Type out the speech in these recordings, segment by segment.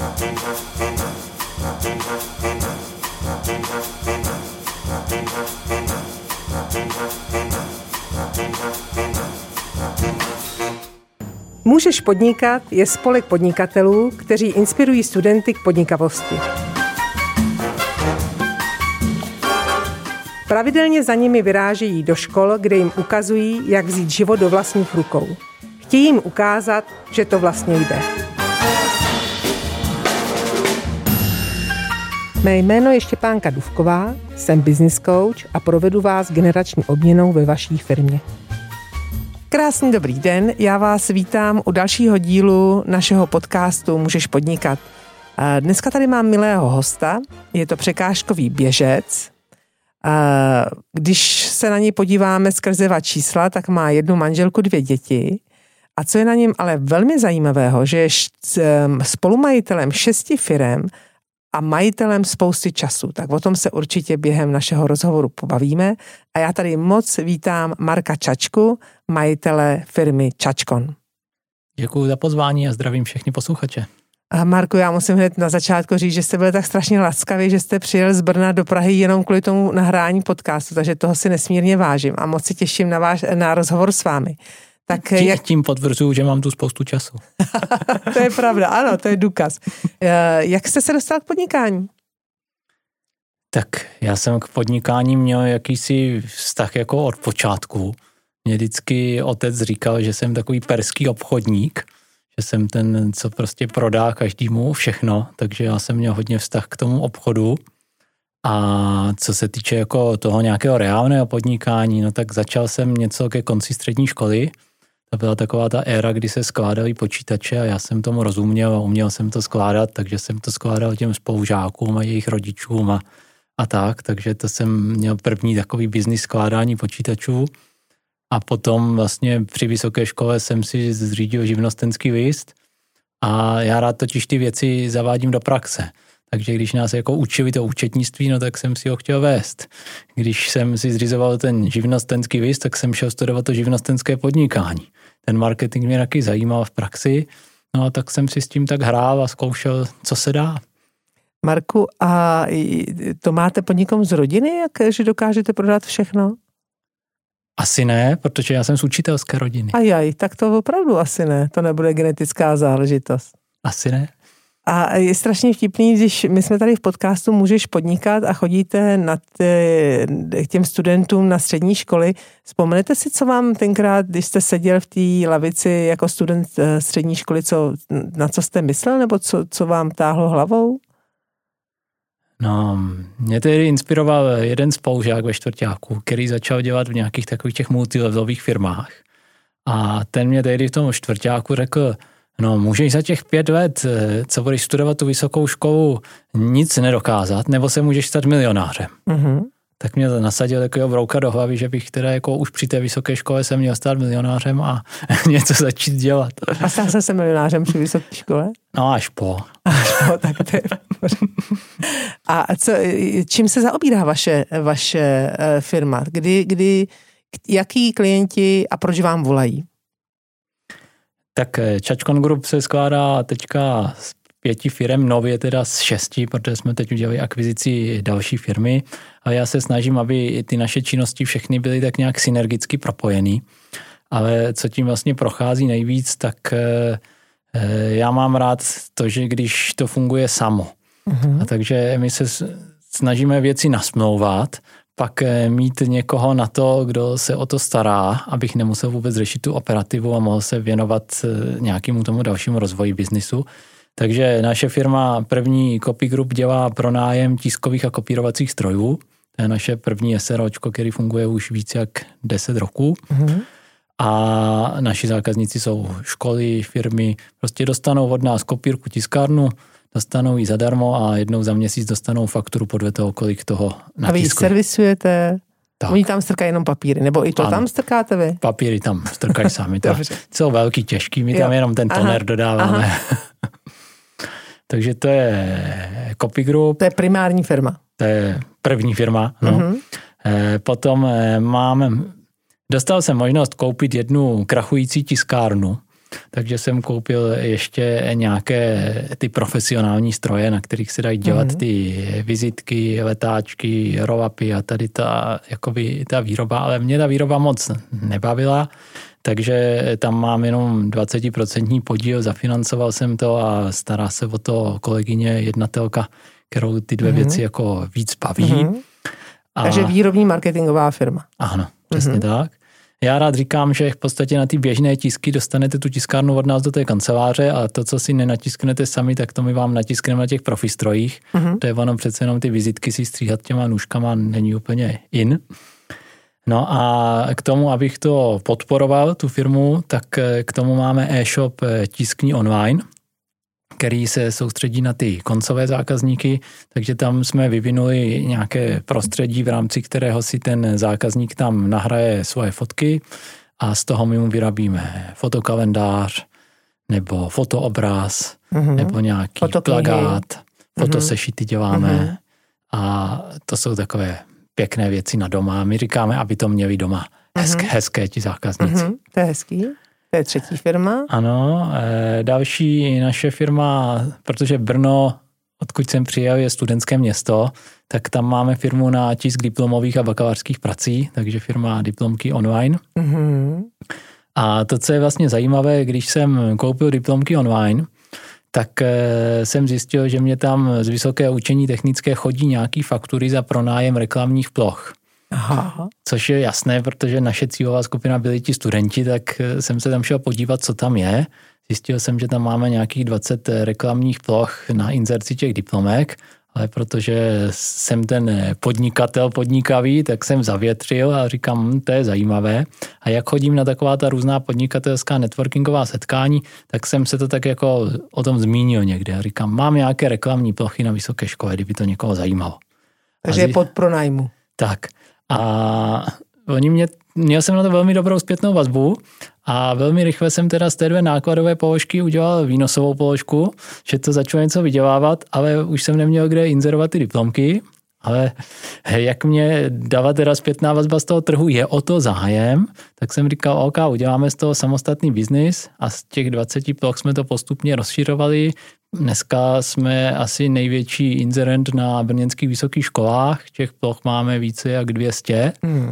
Můžeš podnikat je spolek podnikatelů, kteří inspirují studenty k podnikavosti. Pravidelně za nimi vyrážejí do škol, kde jim ukazují, jak vzít život do vlastních rukou. Chtějí jim ukázat, že to vlastně jde. Mé jméno je Štěpánka Dufková, jsem business coach a provedu vás generační obměnou ve vaší firmě. Krásný dobrý den, já vás vítám u dalšího dílu našeho podcastu Můžeš podnikat. Dneska tady mám milého hosta, je to překážkový běžec. Když se na něj podíváme skrzeva čísla, tak má 1 manželku, 2 děti. A co je na něm ale velmi zajímavého, že je spolumajitelem 6 firem a majitelem spousty času. Tak o tom se určitě během našeho rozhovoru pobavíme. A já tady moc vítám Marka Čačku, majitele firmy Čačkon. Děkuji za pozvání a zdravím všechny posluchače. A Marku, já musím hned na začátku říct, že jste byl tak strašně laskavý, že jste přijel z Brna do Prahy jenom kvůli tomu nahrání podcastu, takže toho si nesmírně vážím a moc se těším na rozhovor s vámi. Tak tím potvrzuju, že mám tu spoustu času. To je pravda, ano, to je důkaz. Jak jste se dostal k podnikání? Tak já jsem k podnikání měl jakýsi vztah jako od počátku. Mě vždycky otec říkal, že jsem takový perský obchodník, že jsem ten, co prostě prodá každému všechno, takže já jsem měl hodně vztah k tomu obchodu. A co se týče jako toho nějakého reálného podnikání, no tak začal jsem něco ke konci střední školy. To byla taková ta éra, kdy se skládaly počítače a já jsem tomu rozuměl a uměl jsem to skládat, takže jsem to skládal těm spolužákům a jejich rodičům a tak, takže to jsem měl první takový biznis skládání počítačů. A potom vlastně při vysoké škole jsem si zřídil živnostenský list a já rád totiž ty věci zavádím do praxe. Takže když nás jako učili to účetnictví, no tak jsem si ho chtěl vést. Když jsem si zřizoval ten živnostenský list, tak jsem šel studovat to živnostenské podnikání. Ten marketing mě taky zajímal v praxi, no a tak jsem si s tím tak hrál a zkoušel, co se dá. Marku, a to máte pod někom z rodiny, že dokážete prodat všechno? Asi ne, protože já jsem z učitelské rodiny. Tak to opravdu asi ne, to nebude genetická záležitost. Asi ne. A je strašně vtipný, když my jsme tady v podcastu Můžeš podnikat a chodíte k těm studentům na střední školy. Vzpomenete si, co vám tenkrát, když jste seděl v té lavici jako student střední školy, na co jste myslel, nebo co vám táhlo hlavou? No, mě tedy inspiroval jeden spolužák ve čtvrťáku, který začal dělat v nějakých takových těch multilevelových firmách. A ten mě tedy v tom čtvrťáku řekl, no můžeš za těch 5 let, co budeš studovat tu vysokou školu, nic nedokázat, nebo se můžeš stát milionářem. Mm-hmm. Tak mě to nasadil takového brouka do hlavy, že bych teda jako už při té vysoké škole se měl stát milionářem a něco začít dělat. A stal jsem se milionářem při vysoké škole? No až po. Tak to je. A čím se zaobírá vaše firma? Jaký klienti a proč vám volají? Tak Čačkon Group se skládá teďka z 5 firem, nově teda z 6, protože jsme teď udělali akvizici další firmy. A já se snažím, aby ty naše činnosti všechny byly tak nějak synergicky propojený. Ale co tím vlastně prochází nejvíc, tak já mám rád to, že když to funguje samo. Mm-hmm. A takže my se snažíme věci nasmlouvat, pak mít někoho na to, kdo se o to stará, abych nemusel vůbec řešit tu operativu a mohl se věnovat nějakému tomu dalšímu rozvoji biznisu. Takže naše firma první Copy Group dělá pronájem tiskových a kopírovacích strojů. To je naše první SROčko, který funguje už víc jak 10 roků. Mm-hmm. A naši zákazníci jsou školy, firmy, prostě dostanou od nás kopírku, tiskárnu, dostanou ji zadarmo a jednou za měsíc dostanou fakturu podle toho, kolik toho natiskuje. A vy ji servisujete? Tak. Oni tam strkají jenom papíry, nebo i to ano. Tam strkáte vy? Papíry tam strkají sami. Jsou velký, těžký, my tam jenom ten toner dodáváme. Takže to je Copy Group. To je primární firma. To je první firma. No. Mm-hmm. Potom dostal jsem možnost koupit jednu krachující tiskárnu takže jsem koupil ještě nějaké ty profesionální stroje, na kterých se dají dělat ty vizitky, letáčky, roll-upy a tady ta výroba, ale mě ta výroba moc nebavila, takže tam mám jenom 20% podíl, zafinancoval jsem to a stará se o to kolegyně, jednatelka, kterou ty dvě věci jako víc baví. Takže výrobní marketingová firma. Ano, přesně tak. Já rád říkám, že v podstatě na ty běžné tisky dostanete tu tiskárnu od nás do té kanceláře a to, co si nenatisknete sami, tak to my vám natiskneme na těch profistrojích. To je ono přece jenom ty vizitky si stříhat těma nůžkama není úplně in. No a k tomu, abych to podporoval, tu firmu, tak k tomu máme e-shop Tiskni online, který se soustředí na ty koncové zákazníky, takže tam jsme vyvinuli nějaké prostředí, v rámci kterého si ten zákazník tam nahraje svoje fotky a z toho my mu vyrobíme fotokalendář nebo fotoobraz nebo nějaký plakát, fotosešity děláme a to jsou takové pěkné věci na doma. My říkáme, aby to měli doma hezké ti zákazníci. To je hezký. To je třetí firma. Ano, další naše firma, protože Brno, odkud jsem přijel, je studentské město, tak tam máme firmu na tisk diplomových a bakalářských prací, takže firma Diplomky online. A to, co je vlastně zajímavé, když jsem koupil Diplomky online, tak jsem zjistil, že mě tam z Vysoké učení technické chodí nějaký faktury za pronájem reklamních ploch. Aha. Což je jasné, protože naše cílová skupina byli ti studenti, tak jsem se tam šel podívat, co tam je. Zjistil jsem, že tam máme nějakých 20 reklamních ploch na inzerci těch diplomek, ale protože jsem ten podnikatel podnikavý, tak jsem zavětřil a říkám, to je zajímavé. A jak chodím na taková ta různá podnikatelská networkingová setkání, tak jsem se to tak jako o tom zmínil někde. A říkám, mám nějaké reklamní plochy na vysoké škole, kdyby to někoho zajímalo. Takže je pod pronájmu. Tak. A měl jsem na to velmi dobrou zpětnou vazbu a velmi rychle jsem teda z té dvě nákladové položky udělal výnosovou položku, že to začalo něco vydělávat, ale už jsem neměl kde inzerovat ty diplomky, ale jak mě dala teda zpětná vazba z toho trhu, je o to zájem, tak jsem říkal, OK, uděláme z toho samostatný biznis a z těch 20 ploch jsme to postupně rozšiřovali. Dneska jsme asi největší inzerent na brněnských vysokých školách. Těch ploch máme více jak 200.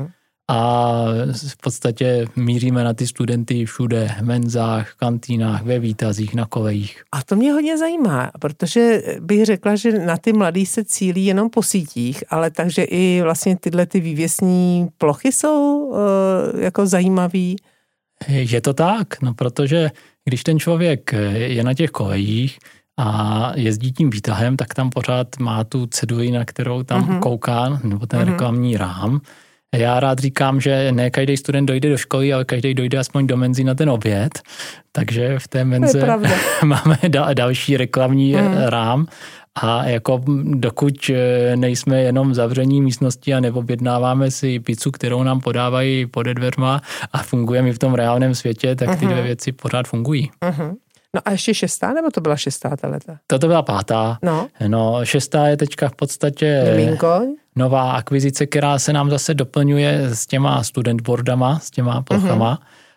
A v podstatě míříme na ty studenty všude, v menzách, kantýnách, ve výtazích, na kolejích. A to mě hodně zajímá, protože bych řekla, že na ty mladý se cílí jenom po sítích, ale takže i vlastně tyhle ty vývěsní plochy jsou jako zajímavý. Je to tak, no protože když ten člověk je na těch kolejích a jezdí tím výtahem, tak tam pořád má tu ceduli, na kterou tam kouká, nebo ten reklamní rám. Já rád říkám, že ne každý student dojde do školy, ale každý dojde aspoň do menzy na ten oběd. Takže v té menze máme další reklamní rám. A jako dokud nejsme jenom v zavření místnosti a neobjednáváme si pizzu, kterou nám podávají pode dveřma a fungujeme i v tom reálném světě, tak ty dvě věci pořád fungují. No a ještě 6. nebo to byla 6. leta? To byla 5. No 6. je teďka v podstatě nová akvizice, která se nám zase doplňuje s těma studentboardama, s těma plochama.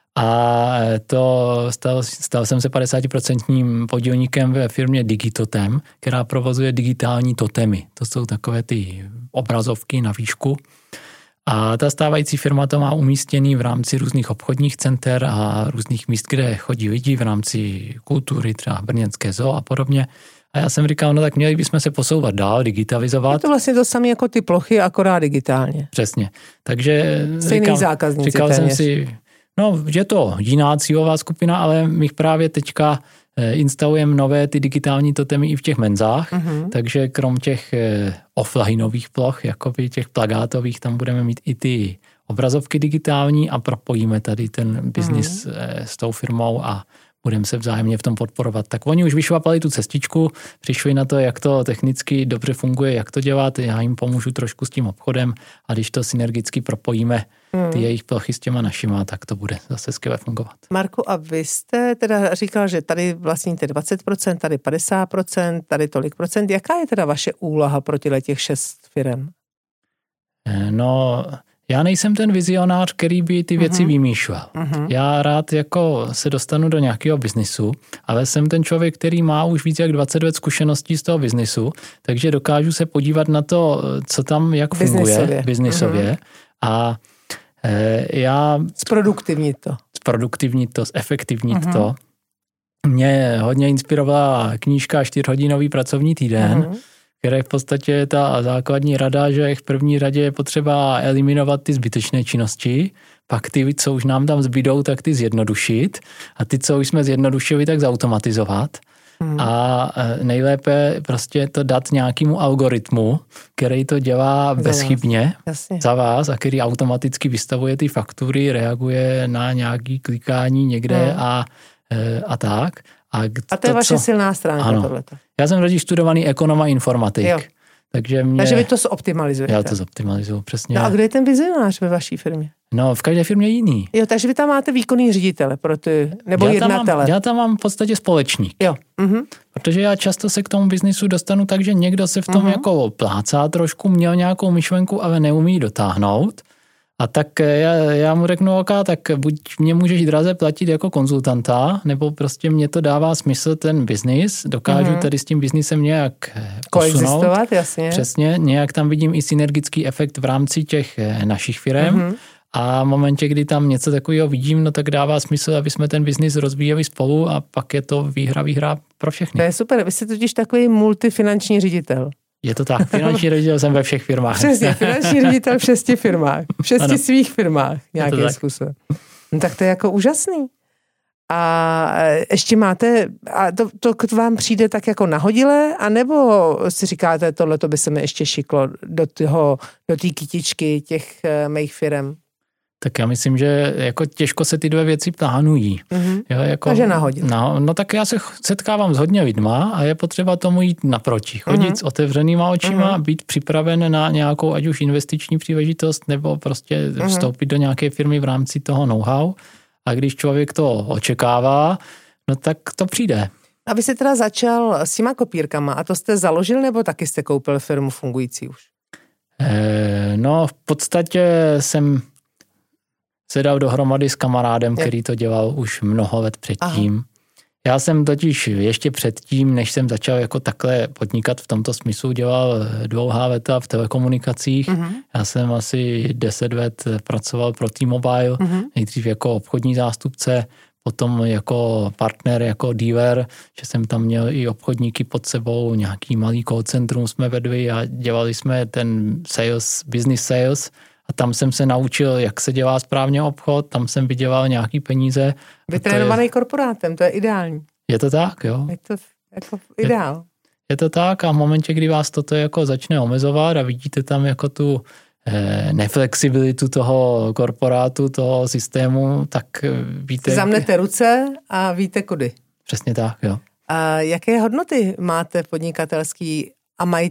A to stal jsem se 50% podílníkem ve firmě Digitotem, která provozuje digitální totemy. To jsou takové ty obrazovky na výšku. A ta stávající firma to má umístěný v rámci různých obchodních center a různých míst, kde chodí lidi v rámci kultury, třeba brněnské zoo a podobně. A já jsem říkal, no tak měli bychom se posouvat dál, digitalizovat. Je to vlastně to samé jako ty plochy, akorát digitálně. Přesně. Takže stejný zákazníci říkal jsem si, no je to jiná cílová skupina, ale my právě teďka instalujeme nové ty digitální totemy i v těch menzách, takže krom těch offlineových ploch, jakoby těch plagátových, tam budeme mít i ty obrazovky digitální a propojíme tady ten biznis s tou firmou a budeme se vzájemně v tom podporovat. Tak oni už vyšlapali tu cestičku, přišli na to, jak to technicky dobře funguje, jak to dělat, já jim pomůžu trošku s tím obchodem a když to synergicky propojíme ty jejich plochy s těma našima, tak to bude zase skvěle fungovat. Marku, a vy jste teda říkal, že tady vlastníte 20%, tady 50%, tady tolik procent. Jaká je teda vaše úloha pro těch 6 firem? No, Já nejsem ten vizionář, který by ty věci vymýšlel. Já rád jako se dostanu do nějakého biznisu, ale jsem ten člověk, který má už víc jak 20 let zkušeností z toho biznisu, takže dokážu se podívat na to, co tam jak funguje biznisově a já... Zproduktivnit to, zefektivnit to. Mě hodně inspirovala knížka 4hodinový pracovní týden, které v podstatě je ta základní rada, že v první radě je potřeba eliminovat ty zbytečné činnosti, pak ty, co už nám tam zbydou, tak ty zjednodušit a ty, co už jsme zjednodušili, tak zautomatizovat. A nejlépe prostě to dát nějakému algoritmu, který to dělá bezchybně za vás a který automaticky vystavuje ty faktury, reaguje na nějaké klikání někde a tak. A to je vaše silná stránka tohleto. Já jsem totiž studovaný ekonom a informatik. Jo. Takže vy to zoptimalizujete. Já to zoptimalizuju, přesně. No a kde je ten vizionář ve vaší firmě? No, v každé firmě jiný. Jo, takže vy tam máte výkonný ředitele nebo jednatele. Já tam mám v podstatě společník. Jo. Protože já často se k tomu biznisu dostanu tak, že někdo se v tom jako plácá trošku, měl nějakou myšlenku, ale neumí dotáhnout. A tak já mu řeknu, OK, tak buď mě můžeš draze platit jako konzultanta, nebo prostě mě to dává smysl ten biznis, dokážu tady s tím biznisem nějak koexistovat, jasně. Přesně, nějak tam vidím i synergický efekt v rámci těch našich firem. A v momentě, kdy tam něco takového vidím, no tak dává smysl, aby jsme ten biznis rozvíjeli spolu a pak je to výhra pro všechny. To je super, vy jste totiž takový multifinanční ředitel. Je to tak, finanční ředitel jsem ve všech firmách. Přesně, finanční ředitel v 6 firmách, v 6 svých firmách nějakým způsobem. No tak to je jako úžasný. A ještě máte, a to vám přijde tak jako nahodile, anebo si říkáte, tohleto by se mi ještě šiklo do té kytičky těch mých firem? Tak já myslím, že jako těžko se ty dvě věci plánují. Jo, jako, takže nahodil. No tak já se setkávám s hodně lidma a je potřeba tomu jít naproti. Chodit s otevřenýma očima, být připraven na nějakou ať už investiční příležitost nebo prostě vstoupit do nějaké firmy v rámci toho know-how. A když člověk to očekává, no tak to přijde. A vy jste teda začal s těma kopírkama a to jste založil nebo taky jste koupil firmu fungující už? No v podstatě jsem se dal dohromady s kamarádem, který to dělal už mnoho let předtím. Aha. Já jsem totiž ještě předtím, než jsem začal jako takhle podnikat v tomto smyslu, dělal dlouhá léta v telekomunikacích. Já jsem asi 10 let pracoval pro T-Mobile, nejdřív jako obchodní zástupce, potom jako partner, jako dealer, že jsem tam měl i obchodníky pod sebou, nějaký malý call centrum jsme vedli a dělali jsme ten sales, business sales. A tam jsem se naučil, jak se dělá správně obchod, tam jsem vydělal nějaký peníze. Vytrénovaný korporátem, to je ideální. Je to tak, jo. Je to jako ideál. Je to tak a v momentě, kdy vás toto jako začne omezovat a vidíte tam jako tu neflexibilitu toho korporátu, toho systému, tak víte... Zamnete ruce a víte kudy. Přesně tak, jo. A jaké hodnoty máte podnikatelský a mají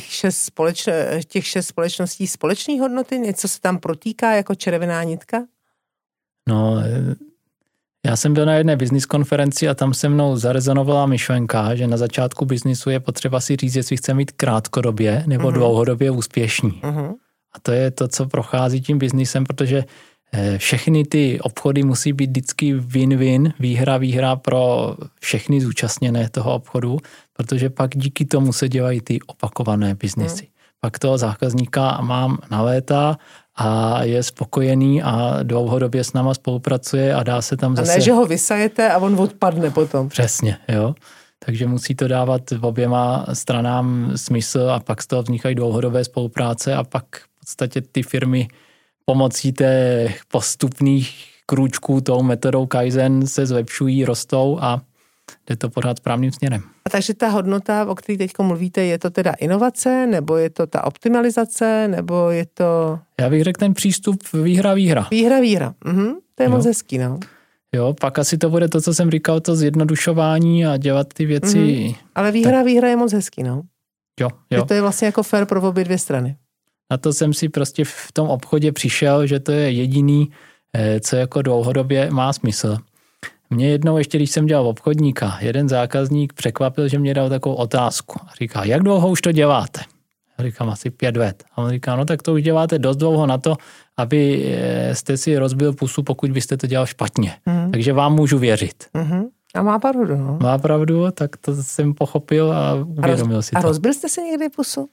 těch 6 společností společné hodnoty? Něco se tam protýká jako červená nitka? No, já jsem byl na jedné business konferenci a tam se mnou zarezonovala myšlenka, že na začátku biznisu je potřeba si říct, jestli chce mít krátkodobě nebo dlouhodobě úspěšný. A to je to, co prochází tím biznisem, protože všechny ty obchody musí být vždycky win-win, výhra pro všechny zúčastněné toho obchodu, protože pak díky tomu se dělají ty opakované biznisy. Pak toho zákazníka mám na léta a je spokojený a dlouhodobě s náma spolupracuje a dá se tam zase... A ne, že ho vysajete a on odpadne potom. Přesně, jo. Takže musí to dávat oběma stranám smysl a pak z toho vznikají dlouhodobé spolupráce a pak v podstatě ty firmy pomocí těch postupných krůčků, tou metodou Kaizen se zlepšují, rostou a jde to pořád správným směrem. A takže ta hodnota, o které teď mluvíte, je to teda inovace, nebo je to ta optimalizace, nebo je to... Já bych řekl ten přístup výhra. Výhra. To je moc hezký, no. Jo, pak asi to bude to, co jsem říkal, to zjednodušování a dělat ty věci... Ale výhra je moc hezký, no. Jo. Že to je vlastně jako fair pro obě dvě strany. Na to jsem si prostě v tom obchodě přišel, že to je jediný, co jako dlouhodobě má smysl. Mě jednou, ještě když jsem dělal obchodníka, jeden zákazník překvapil, že mě dal takovou otázku. A říká, jak dlouho už to děláte? Já říkám asi 5 let. A on říká, no tak to už děláte dost dlouho na to, aby jste si rozbil pusu, pokud byste to dělal špatně. Takže vám můžu věřit. A má pravdu, no. Má pravdu, tak to jsem pochopil a uvědomil si to. A rozbil jste si někdy pusu?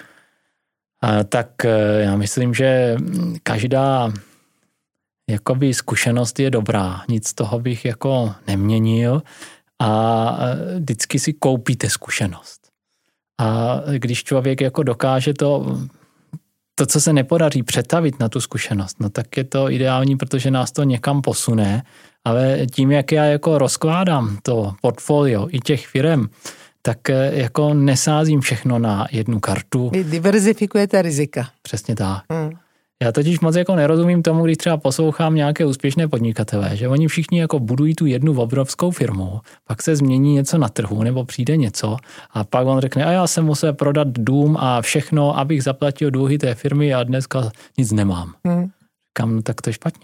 Tak já myslím, že každá jakoby zkušenost je dobrá. Nic z toho bych jako neměnil a vždycky si koupíte zkušenost. A když člověk jako dokáže to, co se nepodaří přetavit na tu zkušenost, no tak je to ideální, protože nás to někam posune, ale tím, jak já jako rozkládám to portfolio i těch firem, tak jako nesázím všechno na jednu kartu. Vy diverzifikujete rizika. Přesně tak. Já totiž moc jako nerozumím tomu, když třeba poslouchám nějaké úspěšné podnikatele, že oni všichni jako budují tu jednu obrovskou firmu, pak se změní něco na trhu nebo přijde něco a pak on řekne, a já jsem musel prodat dům a všechno, abych zaplatil dluhy té firmy a dneska nic nemám. Kam, no tak to je špatně.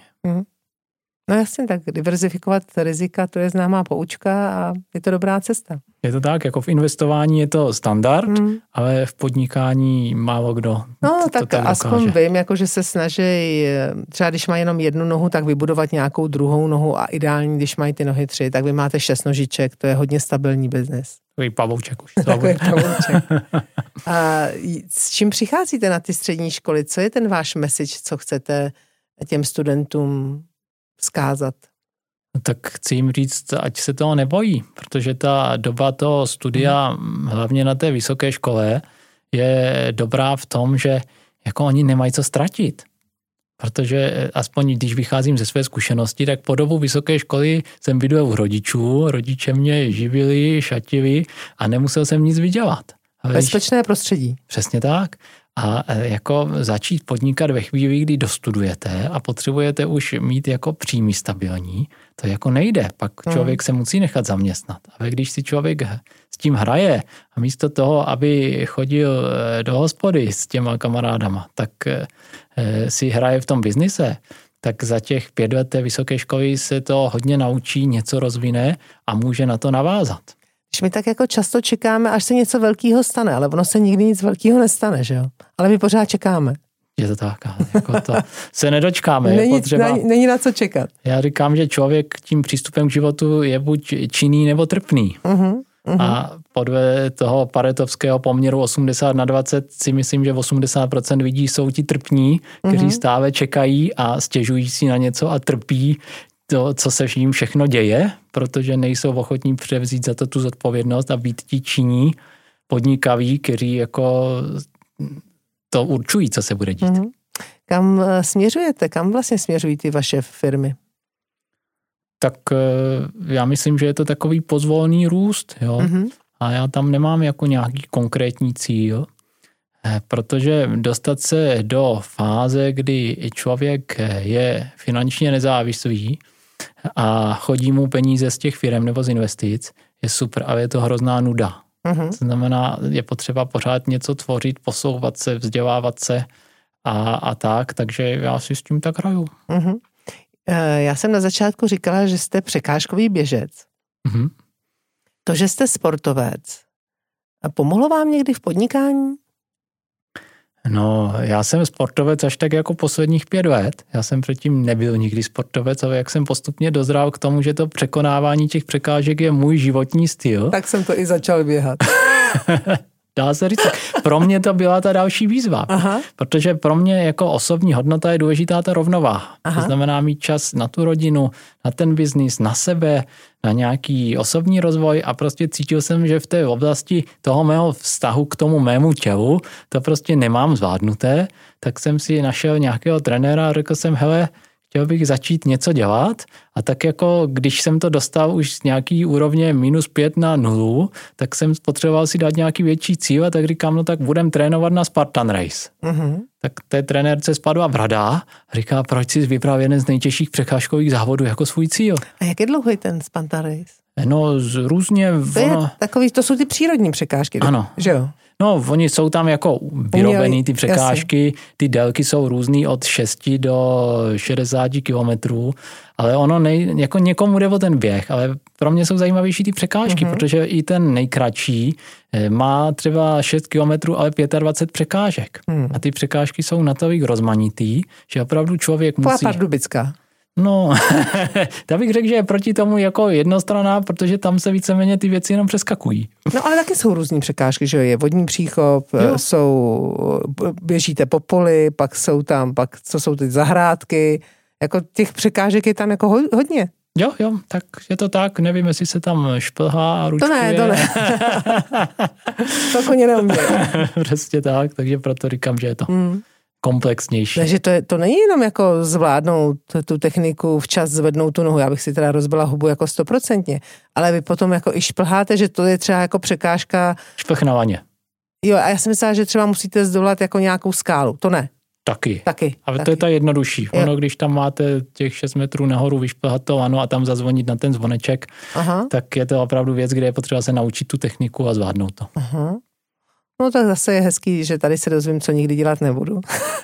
No jasně, tak diverzifikovat rizika, to je známá poučka a je to dobrá cesta. Je to tak, jako v investování je to standard, ale v podnikání málo kdo no, to tak aspoň vím, jako že se snaží, třeba když mají jenom jednu nohu, tak vybudovat nějakou druhou nohu a ideální, když mají ty nohy 3, tak vy máte 6 nožiček, to je hodně stabilní biznes. Takový pavouček už. Takový pavouček. A s čím přicházíte na ty střední školy? Co je ten váš message, co chcete těm studentům vzkázat? Tak chci jim říct, ať se toho nebojí, protože ta doba toho studia, hlavně na té vysoké škole, je dobrá v tom, že jako oni nemají co ztratit. Protože aspoň když vycházím ze své zkušenosti, tak po dobu vysoké školy jsem bydlel u rodičů, rodiče mě živili, šatili a nemusel jsem nic vydělat. Bezpečné prostředí. Přesně tak. A jako začít podnikat ve chvíli, kdy dostudujete a potřebujete už mít jako příjmy stabilní, to jako nejde. Pak člověk se musí nechat zaměstnat. Ale když si člověk s tím hraje a místo toho, aby chodil do hospody s těma kamarádama, tak si hraje v tom biznise, tak za těch 5 let té vysoké školy se to hodně naučí, něco rozvine a může na to navázat. Když my tak jako často čekáme, až se něco velkého stane, ale ono se nikdy nic velkého nestane, že jo? Ale my pořád čekáme. Je to tak, jako to se nedočkáme. Není na co čekat. Já říkám, že člověk tím přístupem k životu je buď činný nebo trpný. A podle toho paretovského poměru 80/20 si myslím, že 80% lidí jsou ti trpní, kteří stále čekají a stěžují si na něco a trpí to, co se jim všechno děje, protože nejsou ochotní převzít za to tu zodpovědnost a být ti činní, podnikaví, kteří jako to určují, co se bude dít. Kam směřujete? Kam vlastně směřují ty vaše firmy? Tak já myslím, že je to takový pozvolný růst, jo. A já tam nemám jako nějaký konkrétní cíl, protože dostat se do fáze, kdy člověk je finančně nezávislý a chodí mu peníze z těch firem nebo z investic, je super, ale je to hrozná nuda. To znamená, je potřeba pořád něco tvořit, posouvat se, vzdělávat se a tak, takže já si s tím tak hraju. Já jsem na začátku říkala, že jste překážkový běžec. To, že jste sportovec, pomohlo vám někdy v podnikání? No, já jsem sportovec až tak jako posledních 5 let. Já jsem předtím nebyl nikdy sportovec, ale jak jsem postupně dozrál k tomu, že to překonávání těch překážek je můj životní styl. Tak jsem to i začal běhat. Dá se říct, pro mě to byla ta další výzva, protože pro mě jako osobní hodnota je důležitá ta rovnováha. To znamená mít čas na tu rodinu, na ten biznis, na sebe, na nějaký osobní rozvoj a prostě cítil jsem, že v té oblasti toho mého vztahu k tomu mému tělu to prostě nemám zvládnuté, tak jsem si našel nějakého trenéra a řekl jsem, hele, chtěl bych začít něco dělat a tak jako když jsem to dostal už z nějaký úrovně -5 na 0, tak jsem potřeboval si dát nějaký větší cíl a tak říkám, no tak budem trénovat na Spartan Race. Tak té trenérce spadla brada a říká, proč jsi vybral jeden z nejtěžších překážkových závodů jako svůj cíl. A jak je dlouhý ten Spartan Race? No, různě... To jsou ty přírodní překážky, ano. Že jo? No, oni jsou tam jako vyrobený, ty překážky, ty délky jsou různý od 6 do 60 kilometrů, ale ono jako někomu jde o ten běh, ale pro mě jsou zajímavější ty překážky, protože i ten nejkratší má třeba 6 kilometrů, ale 25 překážek. A ty překážky jsou natolik rozmanitý, že opravdu člověk musí... Pardubická. No, tak bych řekl, že je proti tomu jako jednostranná, protože tam se víceméně ty věci jenom přeskakují. No ale taky jsou různý překážky, že je vodní příchop, běžíte po poli, pak co jsou ty zahrádky, jako těch překážek je tam jako hodně. Jo, tak je to tak, nevím, jestli se tam šplhá a ručkuje. To ne. To koně neumějí. Přesně tak, takže proto říkám, že je to komplexnější. Takže to není jenom jako zvládnout tu techniku, včas zvednout tu nohu, já bych si teda rozbila hubu jako 100%, ale vy potom jako i šplháte, že to je třeba jako překážka. Šplh na vaně. Jo, a já jsem myslela, že třeba musíte zdolat jako nějakou skálu, to ne. Taky. Ale taky. To je ta jednodušší. Ono, když tam máte těch 6 metrů nahoru vyšplhat to lano a tam zazvonit na ten zvoneček, tak je to opravdu věc, kde je potřeba se naučit tu techniku a zvládnout to. Aha. No tak zase je hezký, že tady se dozvím, co nikdy dělat nebudu.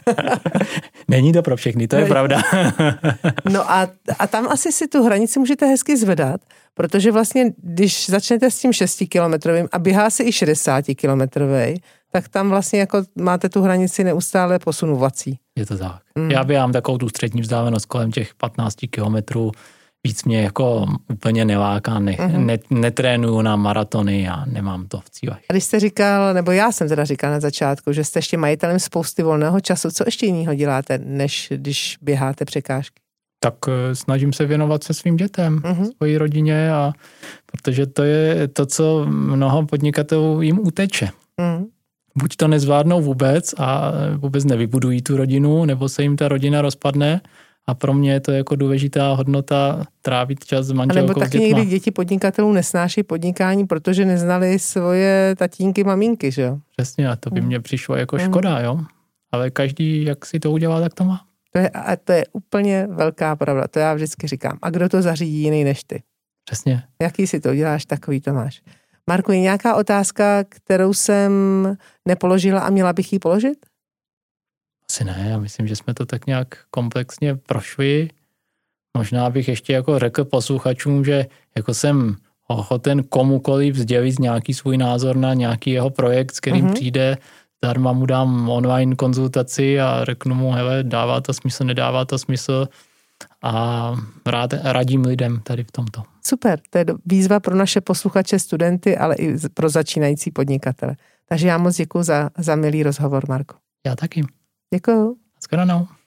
Není to pro všechny, to je pravda. No a tam asi si tu hranici můžete hezky zvedat, protože vlastně, když začnete s tím 6kilometrovým a běhá si i 60kilometrový, tak tam vlastně jako máte tu hranici neustále posunovací. Je to tak. Já běhám takovou tu střední vzdálenost kolem těch 15 kilometrů. Víc mě jako úplně neláká, netrénuju na maratony a nemám to v cílech. A když jste říkal, nebo já jsem teda říkal na začátku, že jste ještě majitelem spousty volného času, co ještě jiného děláte, než když běháte překážky? Tak snažím se věnovat se svým dětem, svojí rodině, a protože to je to, co mnoho podnikatelů jim uteče. Buď to nezvládnou vůbec a vůbec nevybudují tu rodinu, nebo se jim ta rodina rozpadne. A pro mě je to jako důležitá hodnota trávit čas s manželkou, nebo taky někdy děti podnikatelů nesnáší podnikání, protože neznali svoje tatínky, maminky, že jo? Přesně, a to by mně přišlo jako škoda, jo? Ale každý, jak si to udělá, tak to má. To je úplně velká pravda, to já vždycky říkám. A kdo to zařídí jiný než ty? Přesně. Jaký si to uděláš, takový to máš. Marku, je nějaká otázka, kterou jsem nepoložila a měla bych ji položit? Asi ne, já myslím, že jsme to tak nějak komplexně prošli. Možná bych ještě jako řekl posluchačům, že jako jsem ochoten komukoliv sdělit nějaký svůj názor na nějaký jeho projekt, s kterým přijde, zdarma mu dám online konzultaci a řeknu mu, hele, dává to smysl, nedává to smysl, a radím lidem tady v tomto. Super, to je výzva pro naše posluchače, studenty, ale i pro začínající podnikatele. Takže já moc děkuji za milý rozhovor, Marko. Já taky. Děkuju. Shledanou.